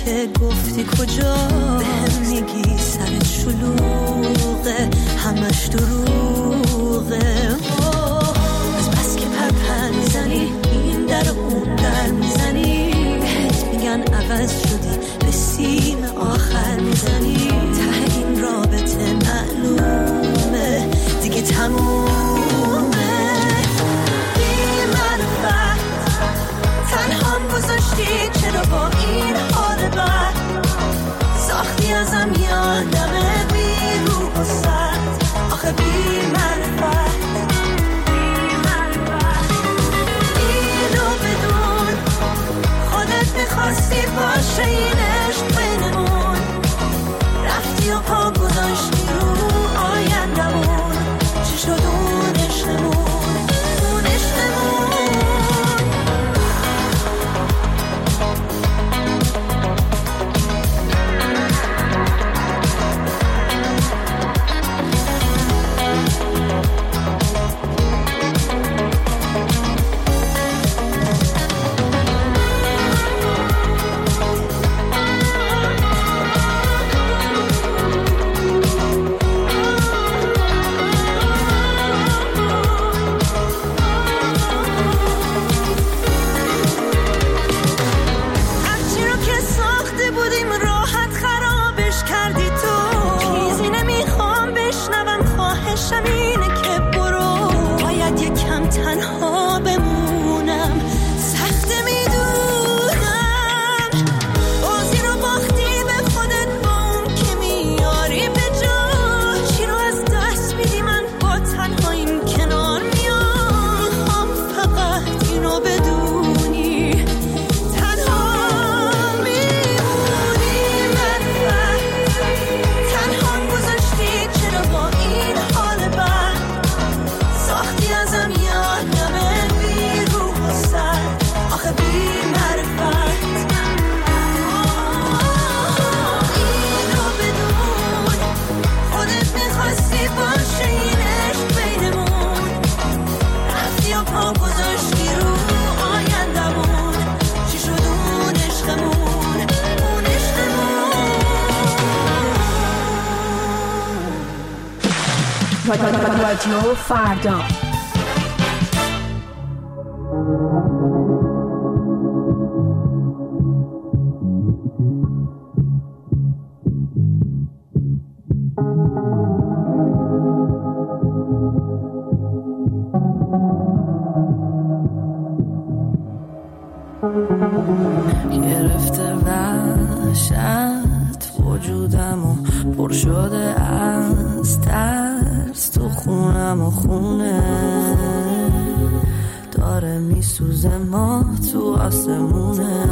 که گفتی کجا بهم میگی سرت شلوغه همش دروغه از بس که پرپر میزنی این در اون در میزنی بهت میگن عوض شدی به سیم آخر میزنی ته این رابطه معلومه دیگه تمومه بی معرفت تنهام گذاشتی چرا با این حال بد ساختی ازم یادمه بی روح و سرد آخه بی معرفت اینو بدون خودت میخواستی باشه این عشق بینمون رفتی و پا گذاشتی رو آیندمون چی شد اون عشقمون اون عشقمون اینه که برو باید یکم تنها بمونم سخت میدونم بازی رو باختی به خودت با اون که میاری به جا چی رو از دست میدی من با تنهاییم کنار میام میخوام فقط اینو بدونی تنها میمونی من تنها گذاشتی چرا با این حال بد ساختی ازم یادمه بی روح و سر آخه بی معرفت اینو بدون خودت میخواستی باشه این عشق بینمون رفتی و پا گذاشتی رو آیندمون چی شد اون عشقمون اون عشقمون رادیو فردا گرفته وحشت وجودم و پر شده از ترس تو خونم و خونه داره میسوزه ماه تو آسمونه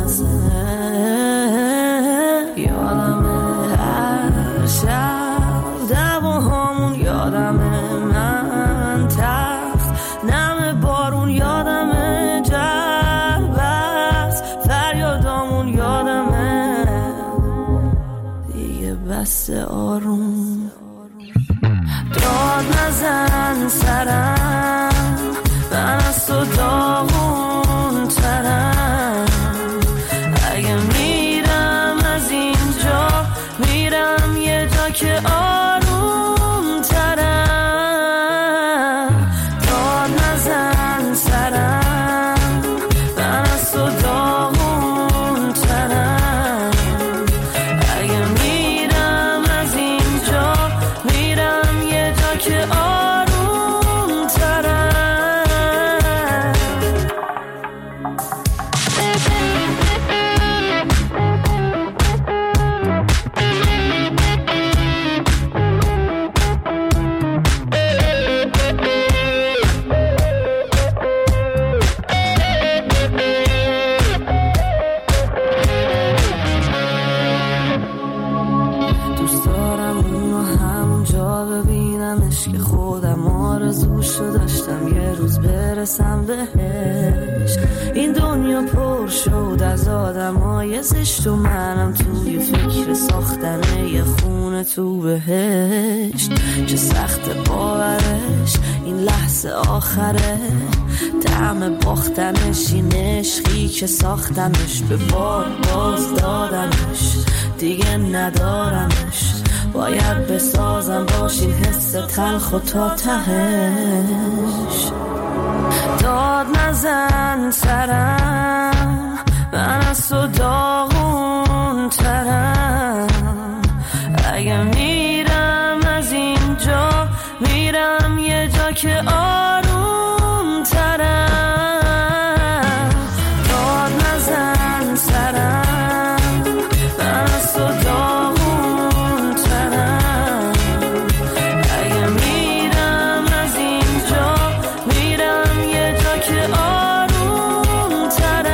یادمه هر شب دعواهامون یادمه من تخت نم بارون یادمه جربست فریادامون یادمه دیگه بس آروم داد نزن سرم من از تو داغون ترم اگه میرم از اینجا میرم یه جا که آروم ترم داد نزن سرم من از تو داغون ترم اگه میرم از اینجا میرم یه جا که آروم ترم دوست دارم اونو همونجا ببینمش که خودم آرزوشو داشتم یه روز برسم بهش این دنیا پر شد از آدمای زشت و منم توی فکر ساختن یه خونه تو بهشت چه سخت باورش این لحظه آخره طعم باختنش این عشقی که ساختمش به بار باز دادمش دیگه ندارمش، باید بسازم باشین حس تلخ و تا تهش. داد نزن سرم، من از تو داغون ترم، اگه میرم از اینجا میرم یه جا که آروم ترم. داد نزن سرم، من از تو داغون ترم، اگه میرم از اینجا میرم یه جا که آروم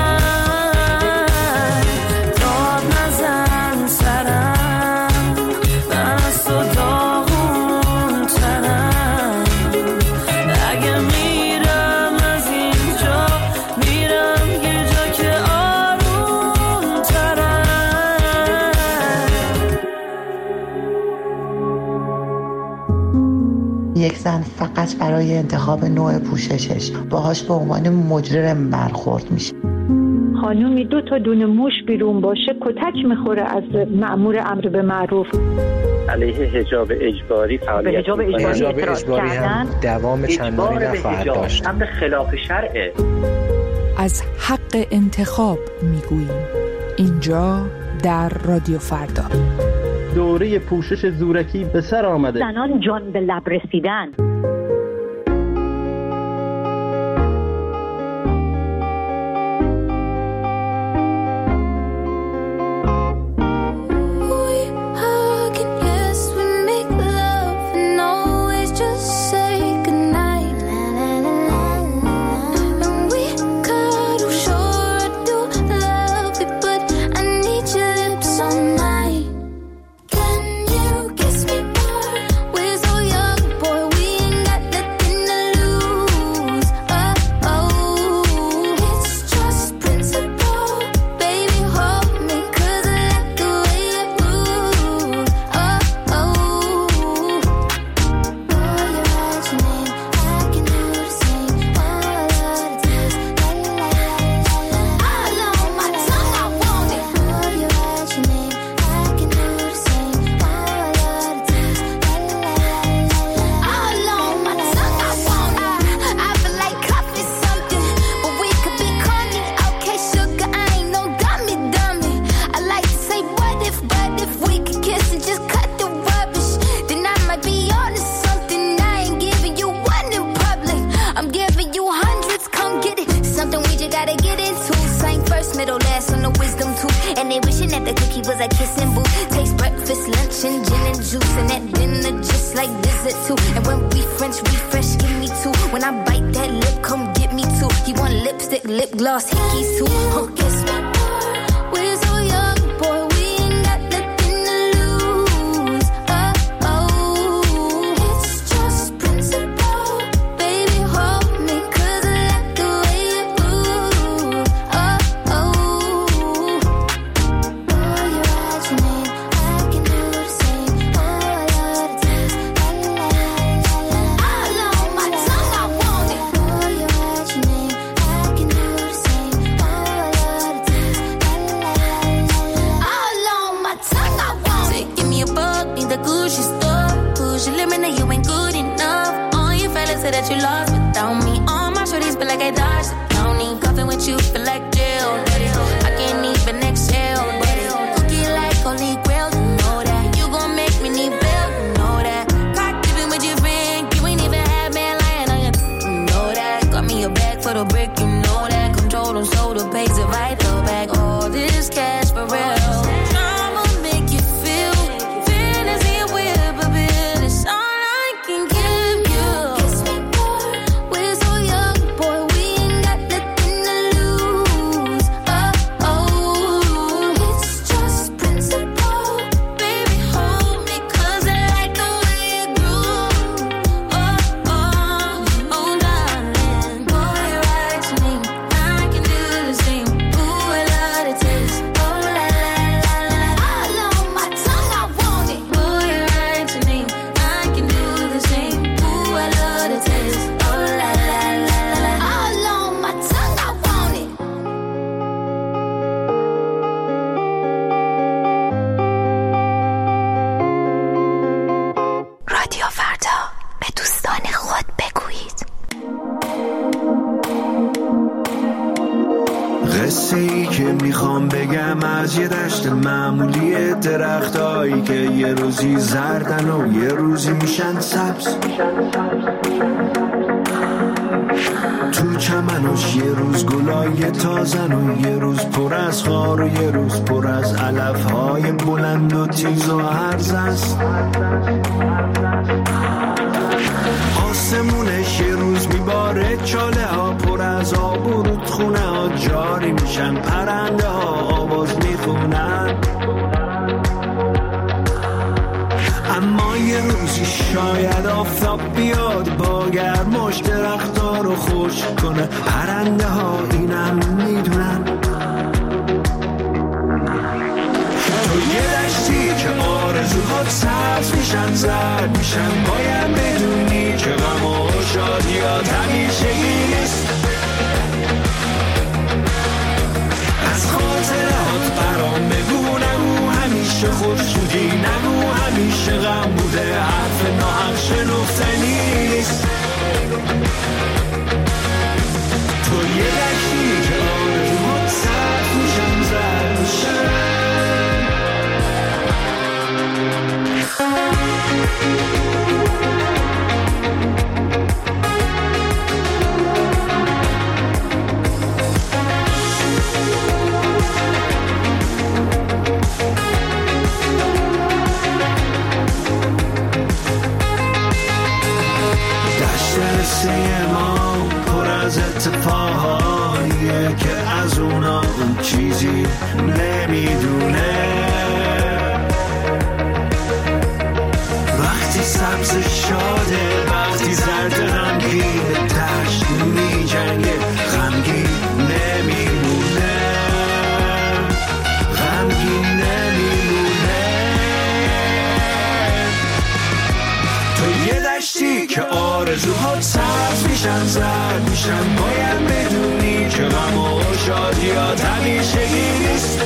ترم. داد نزن سرم، من از تو داغون ترم، اگه میرم از اینجا میرم یه جا که آروم ترم. یک زن فقط برای انتخاب نوع پوششش باهاش به عنوان مجرم برخورد میشه. خانومی 2 تا دونه موش بیرون باشه کتک میخوره از مأمور امر به معروف. علیه حجاب اجباری فعالیت حجاب اجباری هم دوام چندانی نخواهد داشت. امر خلاف شرعه. از حق انتخاب میگوییم اینجا در رادیو فردا. دوره پوشش زورکی به سر آمده. زنان جان به لب رسیدن. We're so young, boy, we ain't got nothing to lose. از یه دشت معمولی، درختایی که یه روزی زردن و یه روزی میشن سبز. تو چمنش یه روز گلای تازن و یه روز پر از خار و یه روز پر از علفهای بلند و تیز و هرز است. آسمونش یه روز میباره، چاله ها پر از آب و رودخونه ها جاری میشن، پرنده ها آواز میخونن. اما یه روزی شاید آفتاب بیاد با گرماش درخت‌ها رو خشک کنه، پرنده ها اینم میدونن. تو یه دشتی که آرزوها سبز میشن، زرد میشن، باید بدونی که غم و شادیات همیشگی نیست. از خاطرات برام بگو، نگو همیشه خوششودی، نگو همیشه غم بوده، حرف ناحق شنفتنی نیست. تو یه دشتی که آرزوها سبز میشن، زرد میشن. دشت ما پر از اتفاقاییه که از اونا اون چیزی نمیدونه. وقتی سبز شاده، وقتی زرد غمگین، دشت میجنگه، غمگین نمیمونه، غمگین نمیمونه. تو یه دشتی که آرزوها سبز میشن، زرد میشن، باید بدونی که غم و شادیات همیشگی نیست.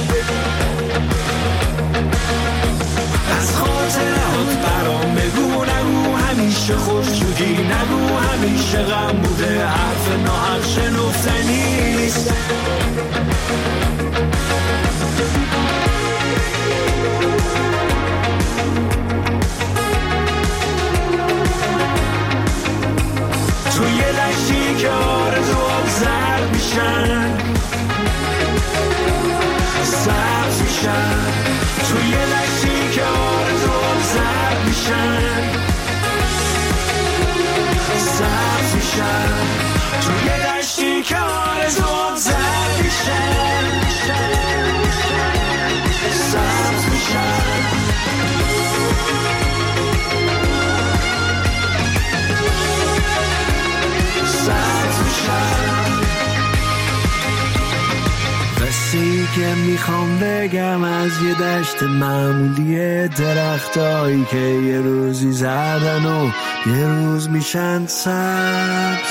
از خاطرات برام بگو، نگو همیشه خوششودی، نگو همیشه غم بوده، حرف ناحق شنفتنی نیست. تو یه دشتی که آرزوات زرد میشن، سبز میشن. تو یه دشتی که آرزوات زرد میشن، سبز میشن. تو یه دشتی که آرزوات زرد میشن، سبز میشن. قصه‌ای که میخوام بگم از یه دشت معمولی، درختایی که یه روزی زردن و یه روز میشن سبز.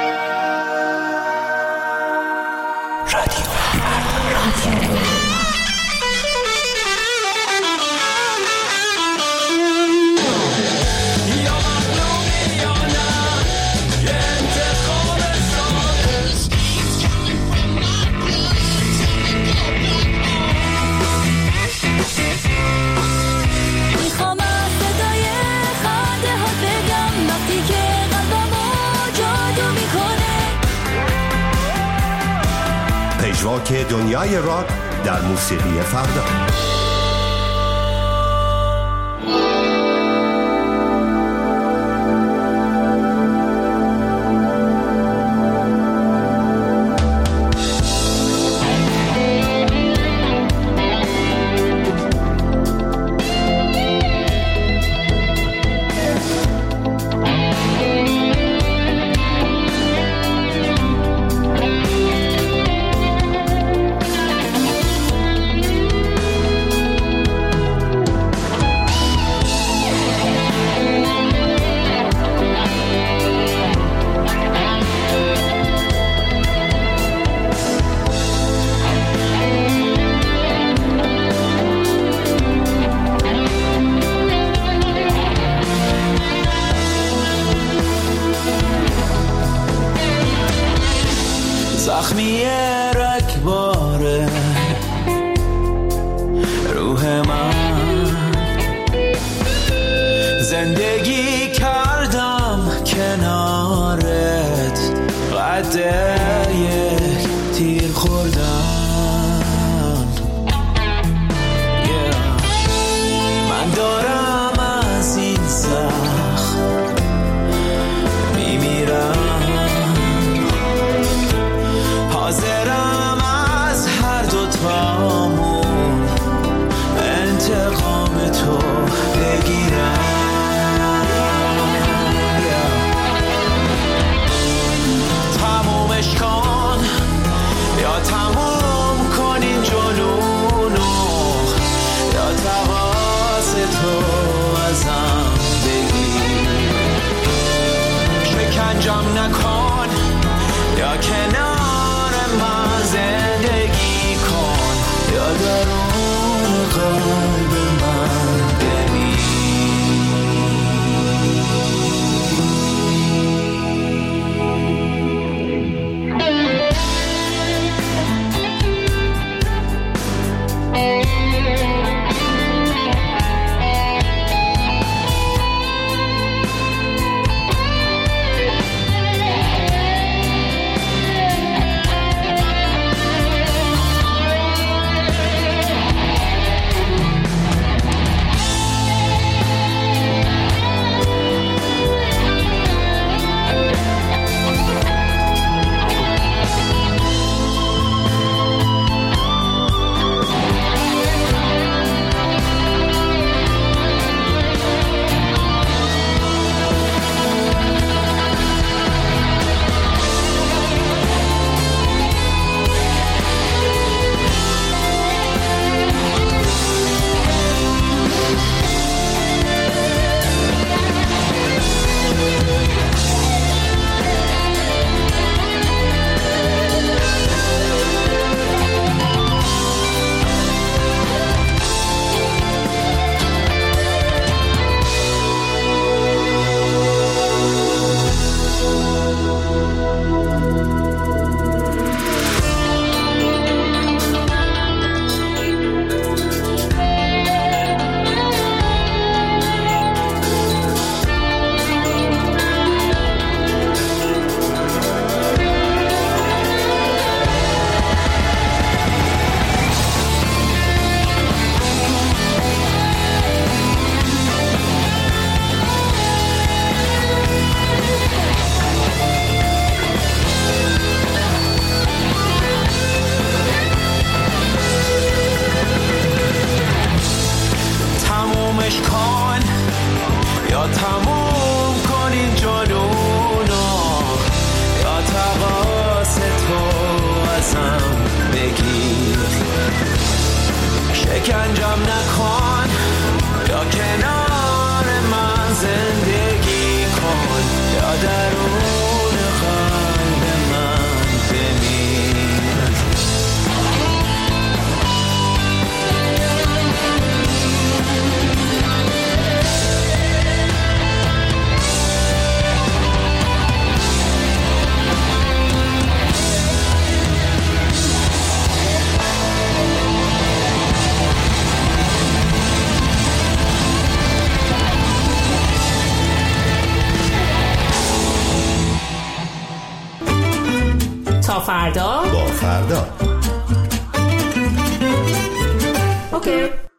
پژواک دنیای راک در موسیقی فردا. زخمی رکباره دیوونش کن یا تموم کن این جنونو یا تقاس تو ازم بگیر شکنجم نکن یا کنار من زندگی کن یا درون قلب من بمیر تا فردا با فردا اوکی.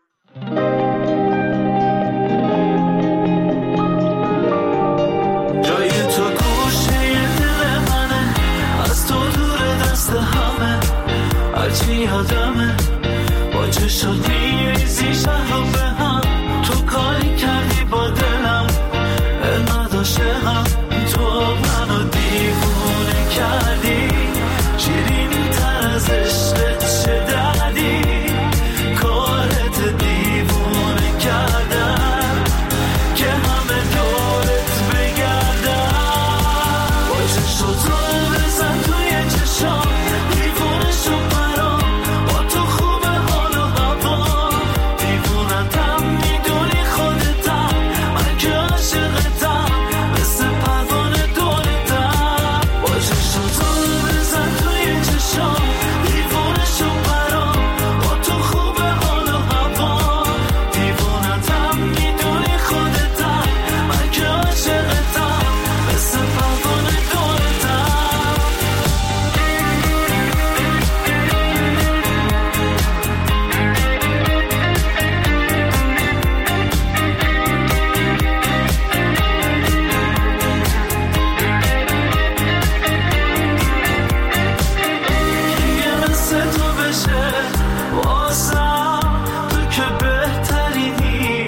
جای تو گوشه دل منه از تو دور دست همه هرچی یادمه با چشات میریزی شهر به هم تو کاری کردی با دلم نداشته هم تو منو دیوونه کردی شیرینی تر از عشقت چه دردی کارت دیوونه کردن که همه دورت بگردن با چشاتو بزن توی چشام دیوونه شو برام با تو خوبه حال و هوا دیوونتم میدونی خودتم من که عاشقتم مثل پروانه دورتم با چشاتو بزن توی چشام دیوونه شو برام با تو خوبه حال و هوا دیوونتم میدونی خودتم من که عاشقتم مثل پروانه دورتم دیگه مثل تو بشه واسم تو که بهترینی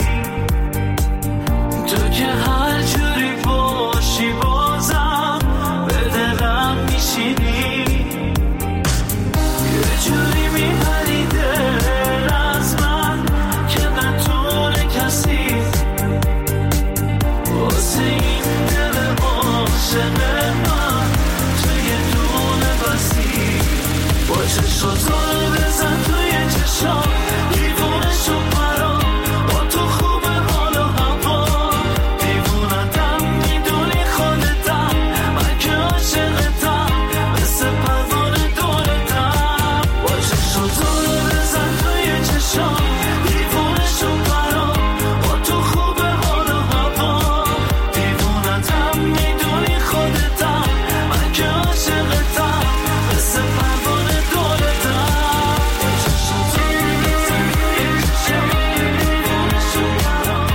تو که هر جوری باشی بازم به دلم میشینی یه جوری میبری دل از من که نتونه کسی واسه این دل عاشق من تو یه دونه بسی با چشاتو بزن توی چشام دیوونه شو برام با تو خوبه حال و هوا دیوونتم میدونی خودتم من که عاشقتم مثل پروانه دورتم با چشاتو بزن توی چشام دیوونه شو برام با تو خوبه حال و هوا دیوونتم میدونی خودتم من که عاشقتم مثل پروانه دورتم با چشاتو بزن توی چشام دیوونه شو برام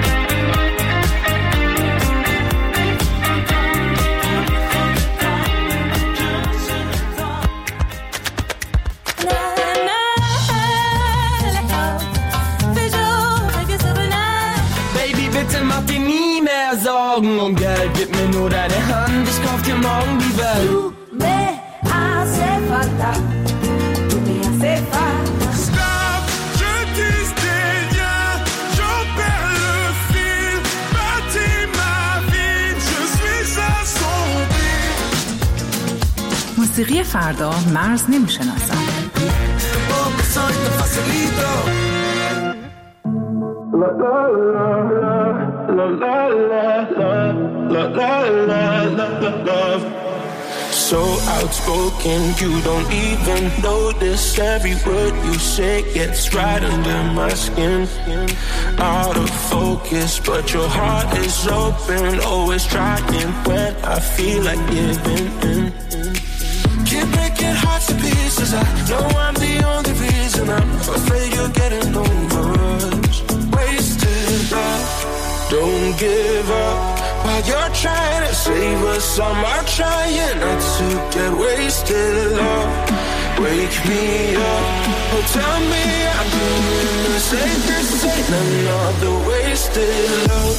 Baby, bitte mach dir nie mehr Sorgen um Geld, gib mir nur deine Hand, ich kauf dir morgen die Welt. Du me hace falta, tu me hace falta. Stop, je dis des liens, j'en perds le fil, bâtis ma vie, je suis assombri. موسیقی فردا مرز نمیشناسد. La la la la la la la la la la la love. So outspoken, you don't even notice every word you say gets right under my skin. Out of focus, but your heart is open, always trying when I feel like giving in. Keep breaking hearts to pieces. I know I'm the only reason. I'm afraid you're getting over us. Wasted love. Don't give up while you're trying to save us. I'm trying not to get wasted love. Wake me up. Oh, tell me I'm doing the safest. Ain't another way wasted love.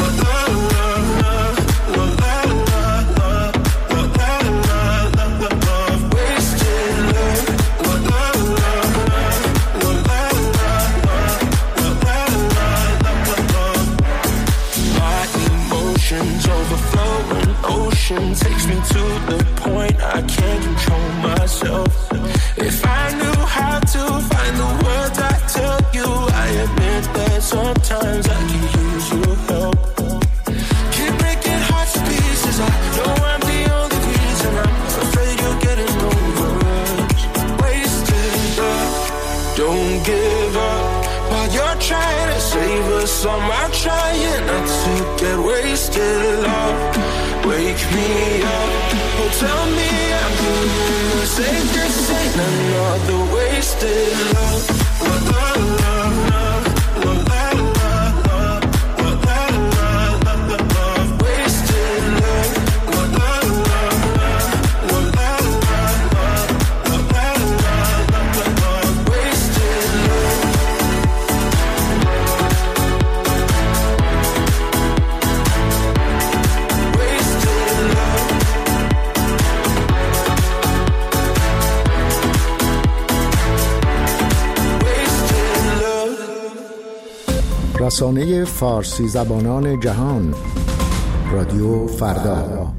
Takes me to the point I can't control myself. If I knew how to find the words I tell you, I admit that sometimes I can use your help. Keep breaking hearts to pieces. I know I'm the only reason. I'm afraid you're getting over us. Wasted love. Don't give up while you're trying to save us. I'm trying not to get wasted love. Wake me up, oh tell me I'm doing the same. This ain't another wasted love. رسانه فارسی زبانان جهان، رادیو فردا.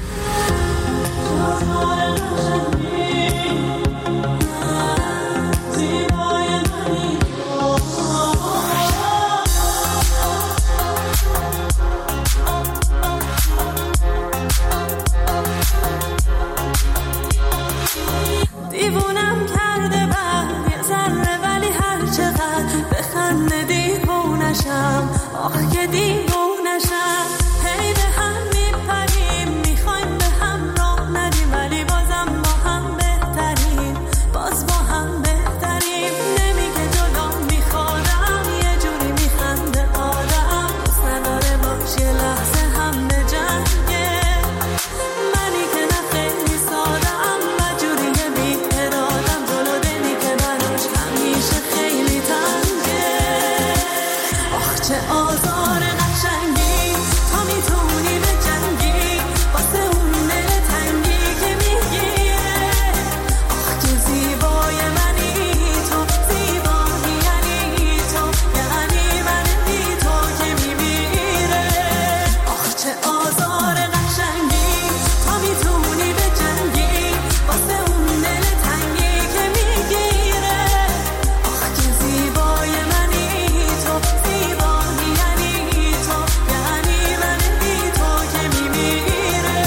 دیوونم کرده بعد یه ذره، ولی هر چقدر بخنده دیوونشم، آخ که دیوونشم. هی به هم میپریم، میخوایم به هم راه ندیم، ولی بازم با هم بهتریم، باز با هم بهتریم. نمیگه جلو میخورم، یه جوری میخنده آدم، دوست نداره باش یه لحظه هم به جنگه. منی که نه خیلی سادم و جوری بی ارادم، جلو دلی که براش همیشه خیلی تنگه. آخ چه آزار قشنگی، تا میتونی به جنگی واسه اون دل تنگی که میگیره. آخ که زیبای منی تو، زیبایی یعنی تو، یعنی من بی تو که میمیره. آخ چه آزار قشنگی، تا میتونی به جنگی واسه اون دل تنگی که میگیره. آخ که زیبای منی تو، زیبایی یعنی تو، یعنی من بی تو که میمیره.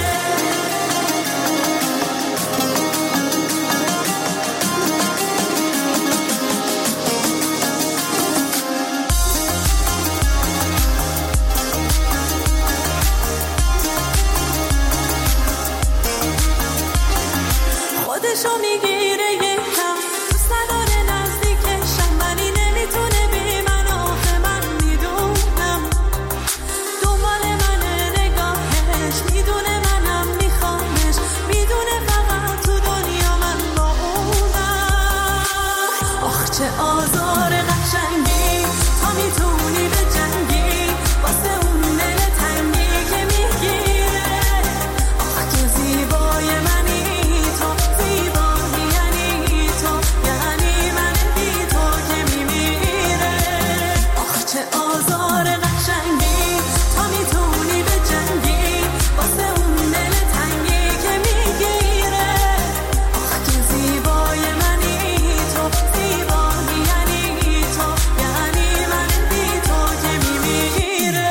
خودشو میگیره یکم، دوست نداره نزدیکشم، ولی نمیتونه بی من، آخه من میدونم. دنبال منه نگاهش، میدونه منم میخوامش، میدونه فقط تو دنیا من با اونم. آخ چه آزار قشنگی، تا میتونی به جنگی واسه اون دل تنگی که میگیره. آخ که زیبای منی تو، زیبایی یعنی تو، یعنی من بی تو که میمیره. آخ چه آزار قشنگی، تا میتونی به جنگی واسه اون دل تنگی که میگیره. آخ که زیبای منی تو، زیبایی یعنی تو، یعنی من بی تو که میمیره.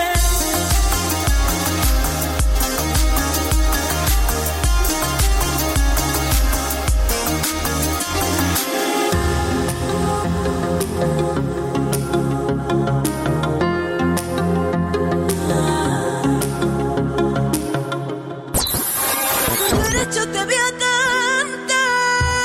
Derecho te había cantado,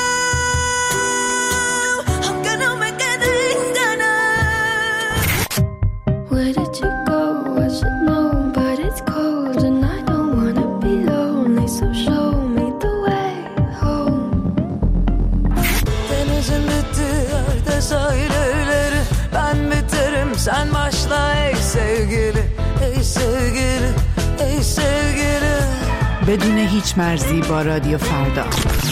aunque no me queden ganas. Where did you go? I should know, but it's cold and I don't wanna be lonely, so show me the way home. Denizin bitti yerde sahil evleri, ben biterim sen başla. asla ey sevgili, ey sevgili, ey sevgili. بدون هیچ مرزی با رادیو فردا.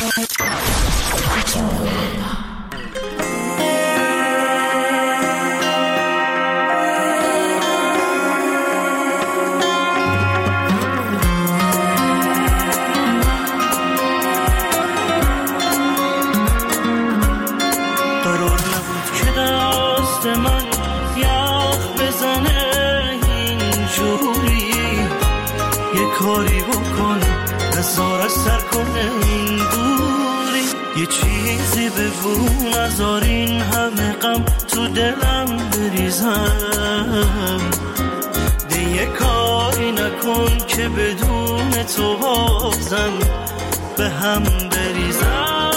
کاری بکن نزار سر کنه این دوری، یه چیزی بگو نزار این همه غم تو دلم بریزم، ده یه کاری نکن که بدون تو بازم به هم بریزم.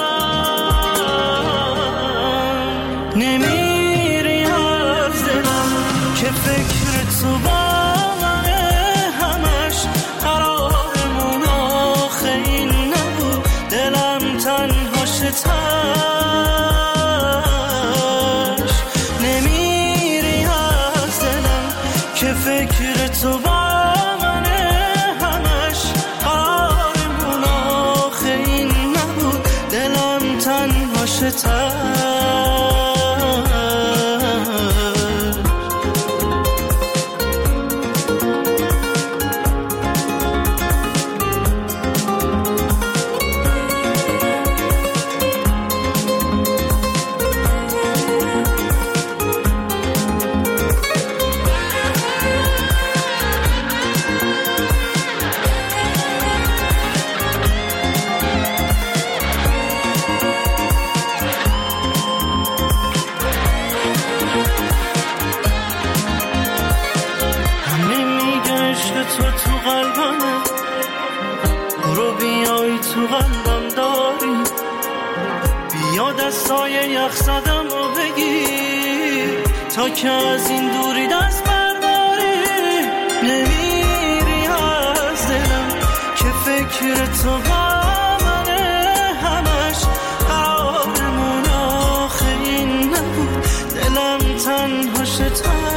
نمیری از دلم که فکر تو با نمیری از دلم که فکر تو با منه، همش قرارمون آخه این نبود، دلم تنهاشه سایه یخ زدم و بگیر تا که از این دوری دست برداری. نمیری از دلم که فکر تو با منه، همش قرارمون آخه این نبود، دلم تنهاشه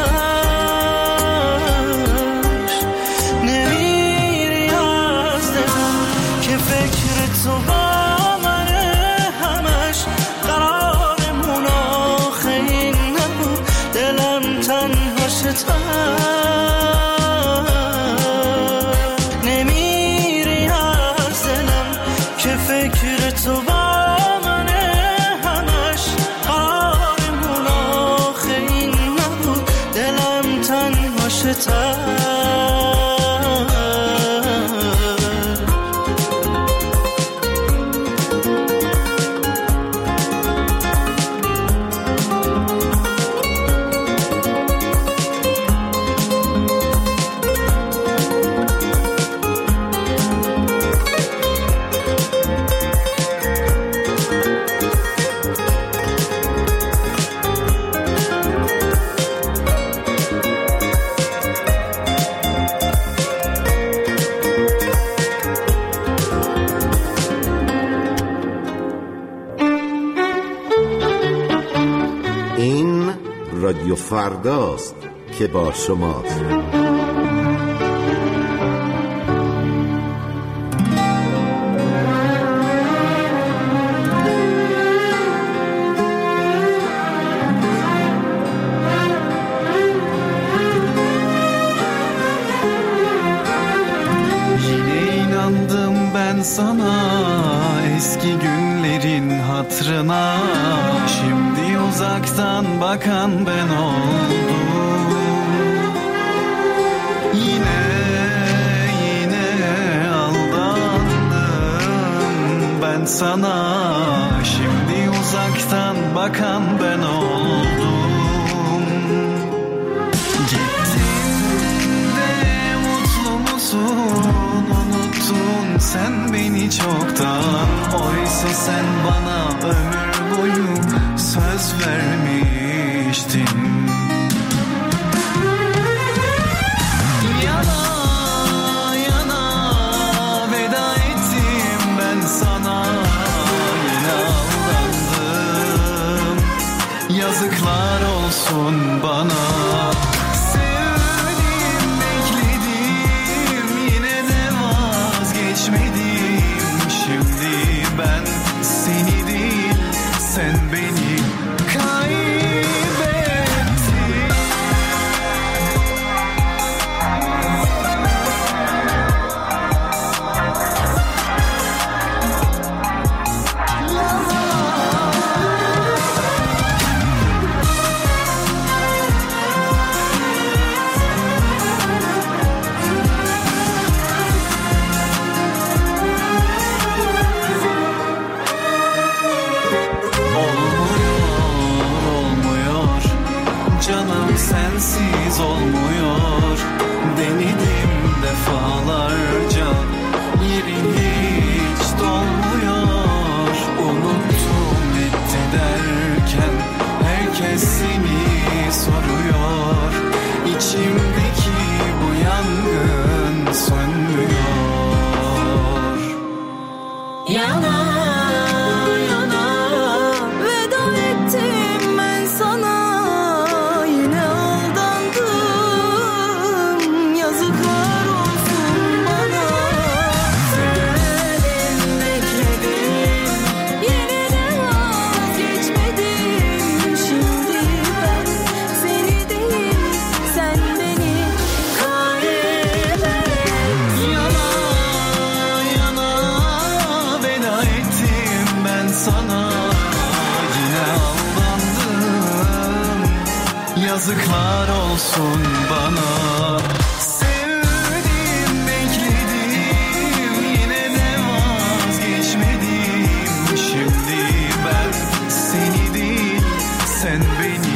نمیری از دلم که فکر تو با نمیری از دلم که فکر تو با منه، همش قرارمون آخه این نبود، دلم تنهاشه رادیو فرداست که با شماست. Yine inandım ben sana eski günlerin hatırına. Şimdi uzaktan bakan ben oldum. Yine aldandım ben sana. Şimdi uzaktan bakan ben oldum. Gittin de mutlu musun? Unuttun sen beni çoktan. Oysa sen bana ömür boyu söz vermiştin. Yana yana veda ettim ben sana. Yine aldandım. Yazıklar olsun bana. canım sensiz olmuyor. Denedim defalarca, yerin hiç dolmuyor. Unuttum etti derken herkes seni soruyor. İçimdeki bu yangın sönmüyor. Yana yana veda ettim ben sana. Yine aldandım, yazıklar olsun bana. Sevdim, bekledim, yine de vazgeçmedim. Şimdi ben seni değil, sen beni kaybettin. Yana yana veda ettim ben sana. Yine aldandım, yazıklar olsun bana. Sevdim, bekledim, yine de vazgeçmedim. Şimdi ben seni değil, sen beni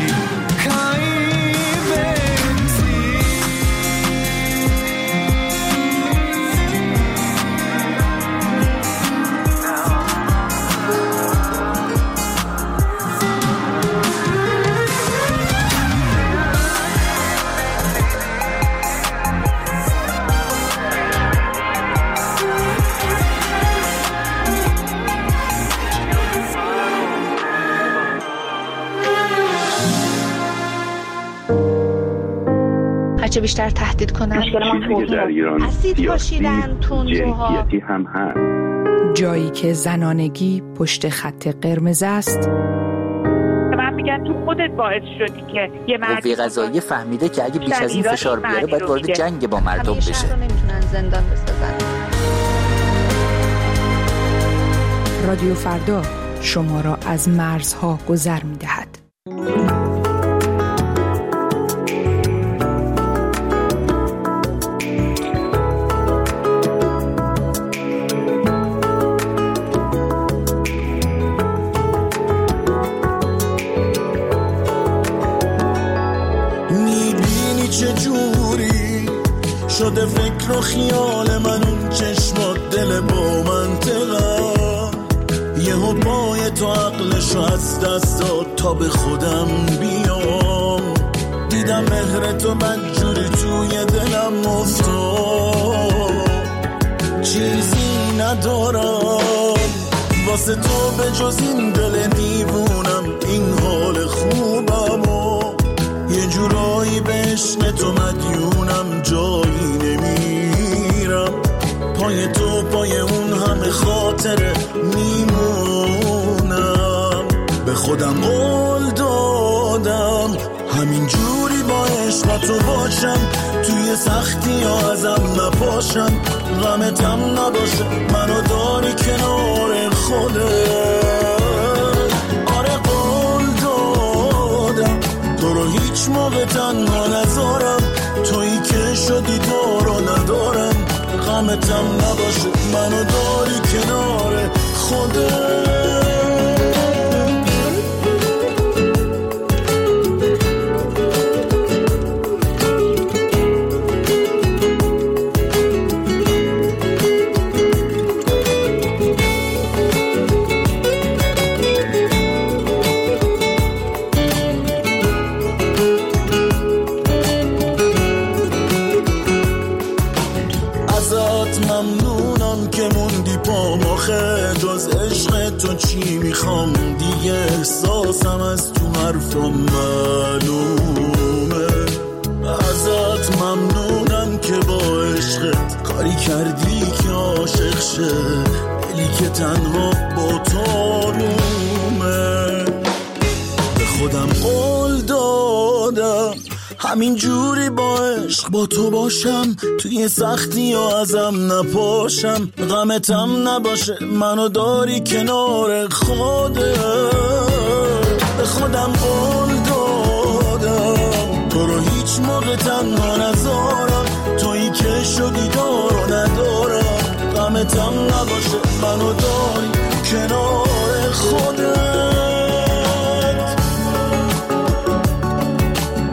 هرچه بیشتر تهدید کنن چیزی که در ایران سیاسی جنسیتی هم هست. جایی که زنانگی پشت خط قرمز است. من میگم تو خودت باعث شدی که یه قوه قضاییه فهمیده که اگه بیش از این فشار بیاره باید وارد جنگ با مردم بشه. شهر رو نمیتونن زندان بسازن. رادیو فردا شما را از مرزها گذر می‌دهد. شده فکر و خیال من اون چشمات دل با منطقه یهو پای تو عقلشو از دست داد تا به خودم بیام دیدم مهر تو بدجوری توی دلم افتاد چیزی ندارم واسه تو به جز این دل دیوونم این حال خوبم و یه جورایی به عشق تو مدیونم جایی نمیرم پای تو پای اون همه خاطره میمونم به خودم قول دادم همین جوری با عشق تو باشم توی سختی ها ازم نپاشم غمتم نباشه منو داری کنار خودت آره قول دادم تو رو هیچ موقع تنها نذارم تویی که شدی دارو ندارم غمتم نباشه منو داری کنار خودت جز عشق تو چی میخوام دیگه احساسم از تو حرفم معلومه ازت ممنونم که با عشقت کاری کردی که عاشق شه دلی که تنها با تو آرومه به خودم قول دادم همین جوری با عشق با تو باشم توی سختی ها ازم نپاشم غمتم نباشه منو داری کنار خودت به خودم قول دادم تو رو هیچ موقع تنها نذارم تویی که شدی دارو ندارم غمتم نباشه منو داری کنار خودت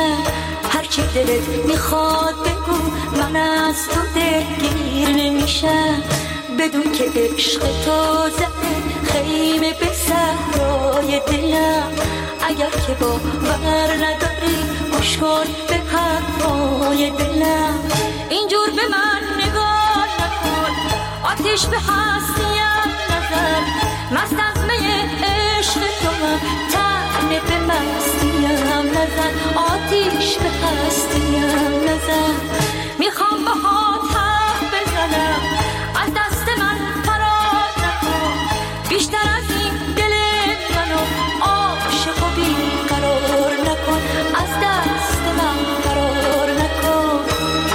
نمیشم. هرچی دلت میخواد بگو من از تو دلگیر نمیشم. بدون که عشق تو زده خیمه به صحرای دلم. اگر که باور نداری گوش کن به حرفای دلم. اینجور به من نگاه نکن، آتیش به هستیم نزن. مست از می عشق توام، طعنه به مستیم نزن. آتیش به هستیم نزن. میخوام باهات حرف بزنم، از دست من فرار نکن. بیشتر از این دل منو عاشق و بیقرار نکن. از دست من فرار نکن.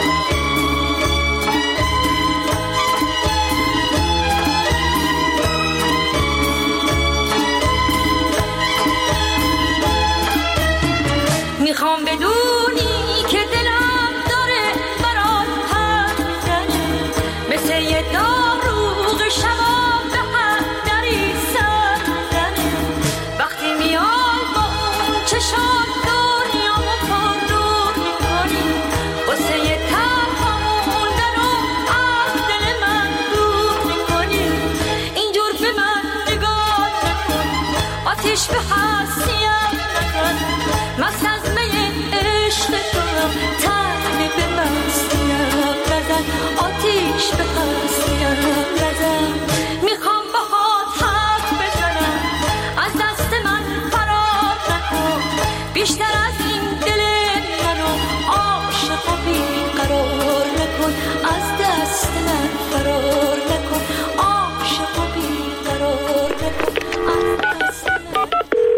میخوام بدونی که دلم داره برات حرف میزنه، مثل یه داروغ شباب به هر دری سر میزنه. وقتی میای با اون چشات دنیامو پر نور میکنی، واسه یه تنها موندن رو از دل من دور میکنی. اینجور به من نگاه نکن، آتیش به هستیم نکن. مست از می عشق توام، طعنه به مستیم نزن. آتیش به هستیم نزن. میخوام باهات حرف بزنم، از دست من فرار نکن. بیشتر از این دل منو عاشق و بیقرار نکن. از دست من فرار نکن. عاشق و بیقرار نکن. از دست من.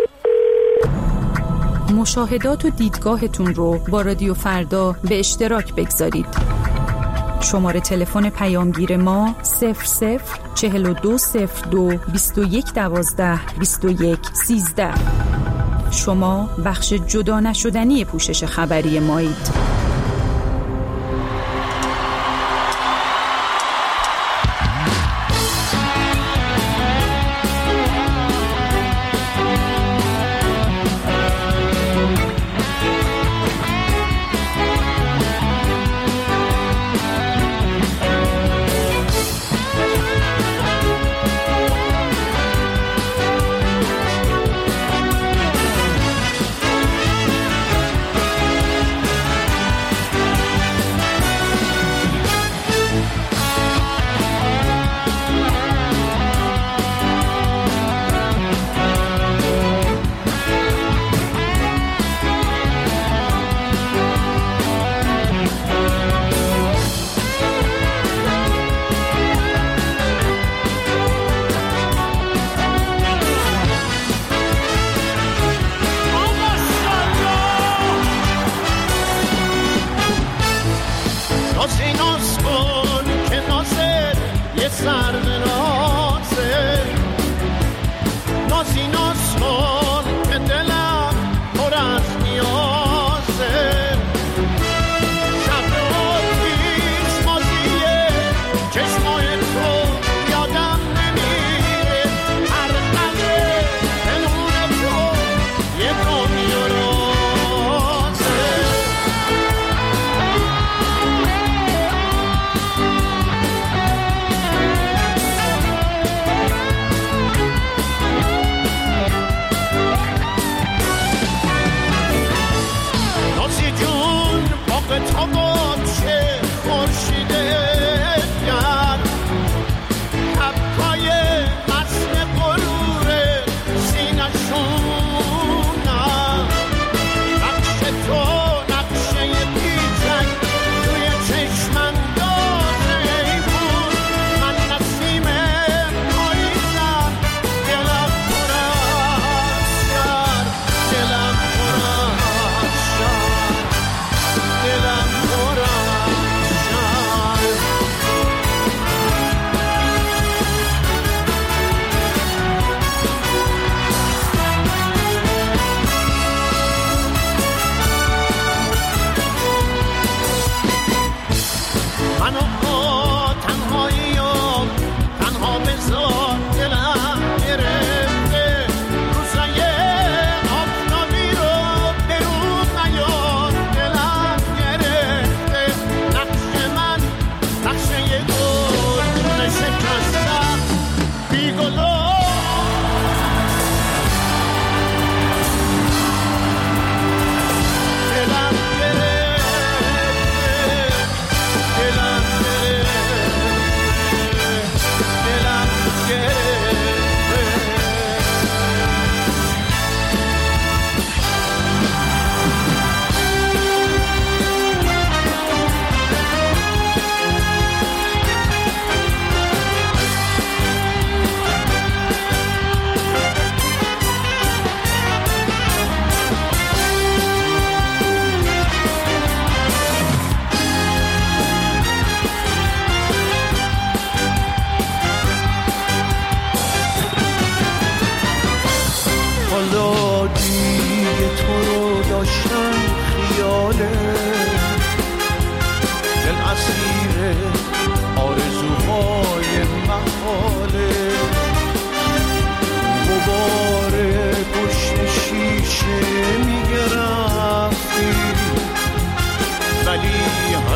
مشاهدات و دیدگاهتون رو با رادیو فردا به اشتراک بگذارید. شماره تلفن پیامگیر ما 004202 2112 2113. شما بخش جدا نشدنی پوشش خبری مایید.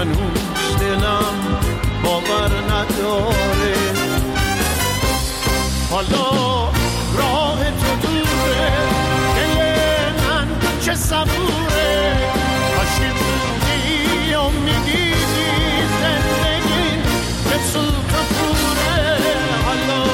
هنوز دلم باور نداره. حالا راه تو دوره، دل من چه صبوره، کاشی بودی امیدی زندگی به سوت و پوره. حالا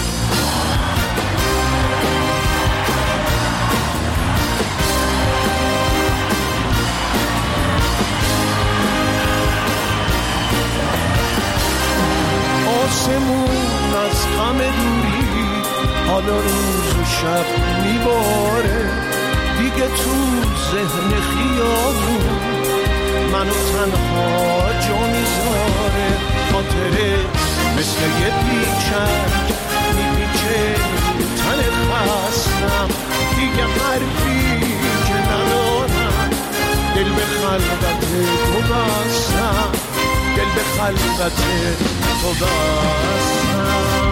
آسمون از غم دوری حالا روز و شب میباره، دیگه تو ذهن خیابون منو تنها جا میذاره. خاطره مثل یه پیچک میپیچه تن خستم، دیگه حرفی که ندارم دل به خلقت تو بستم، دل به خلقت تو بستم.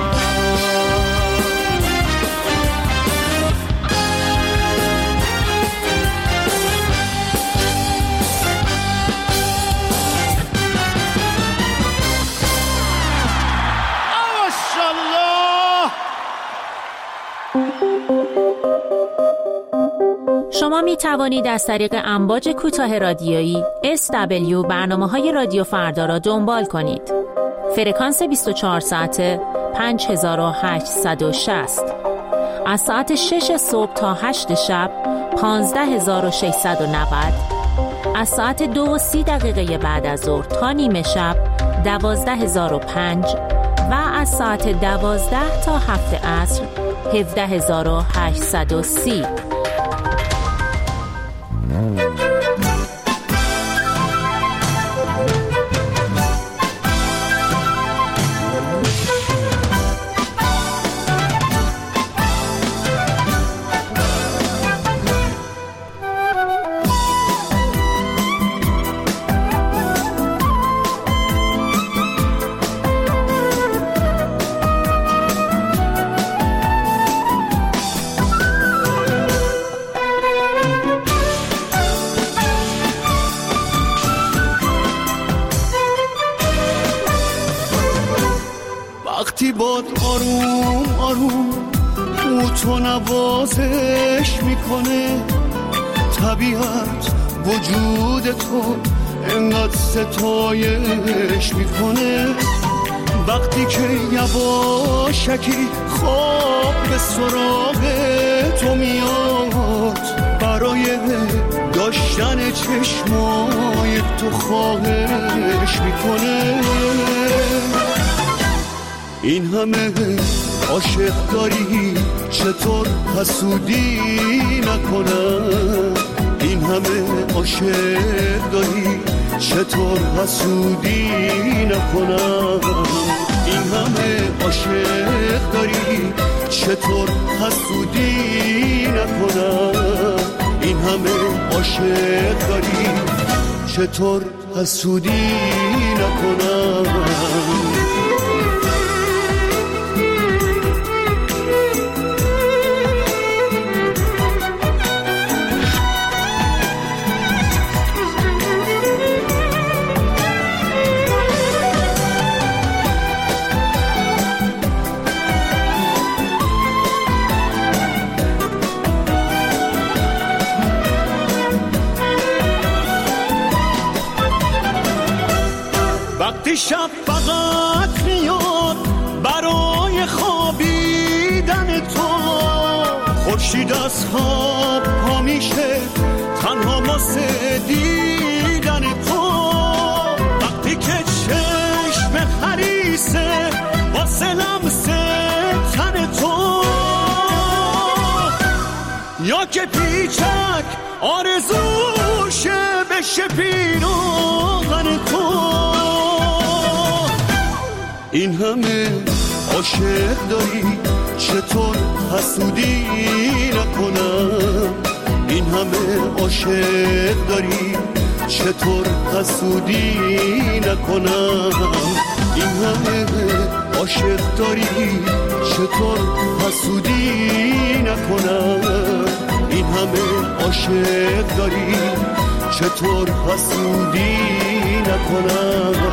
شما می توانید از طریق امواج کوتاه رادیویی SW برنامه‌های رادیو فردا را دنبال کنید. فرکانس 24 ساعته 5860. از ساعت 6 صبح تا 8 شب 15690. از ساعت 2:30 بعد از ظهر تا نیمه شب 12005 و از ساعت 12 تا 7 عصر 17830. وقتی باد آروم آروم او تو نوازش میکنه، طبیعت وجود تو انقدر ستایش میکنه. وقتی که یواشکی خواب به سراغ تو میاد، برای داشتن چشمای تو خواهش میکنه. این همه عاشق داری چطور حسودی نکنم، این همه عاشق داری چطور حسودی نکنم، این همه عاشق داری چطور حسودی نکنم، این همه عاشق داری چطور حسودی نکنم. وقتی شب فقط میاد برای خوابیدن تو، خورشید از خواب پا میشه تنها واسه دیدن تو. وقتی که چشم خریسه واسه لمس تن تو، یا که پیچک آرزوشه بشه پیراهن تو. این همه عاشق داری چطور حسودی نکنم، این همه عاشق داری چطور حسودی نکنم، این همه عاشق داری چطور حسودی نکنم، این همه عاشق داری چطور حسودی نکنم.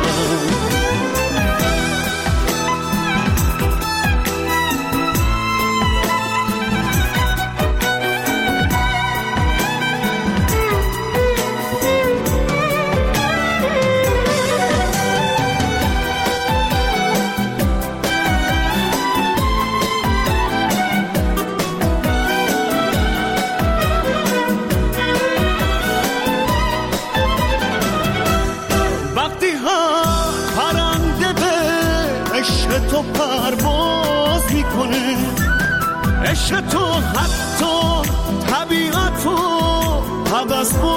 تو پرواز میکنه، عشق تو حتی طبیعت رو عوض